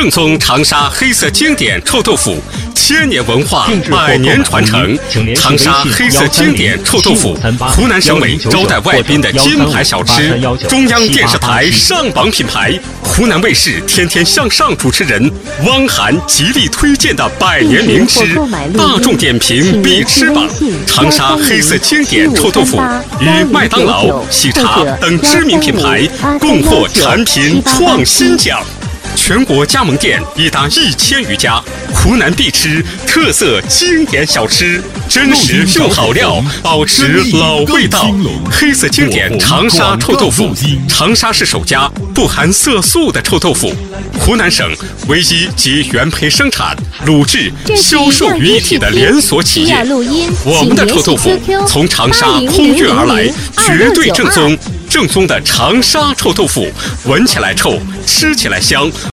正宗长沙黑色经典臭豆腐，1000年文化，100年传承。长沙黑色经典臭豆腐，湖南省委招待外宾的金牌小吃，中央电视台上榜品牌，湖南卫视天天向上主持人汪涵极力推荐的100年名吃，大众点评必吃榜。长沙黑色经典臭豆腐与麦当劳、喜茶等知名品牌共获产品创新奖。全国加盟店已达1000余家，湖南必吃特色经典小吃，真实用好料，保持老味道。黑色经典长沙臭豆腐，长沙市首家不含色素的臭豆腐，湖南省唯一集原胚生产、卤制、销售于一体的连锁企业。我们的臭豆腐从长沙空运而来，绝对正宗。正宗的长沙臭豆腐，闻起来臭，吃起来香。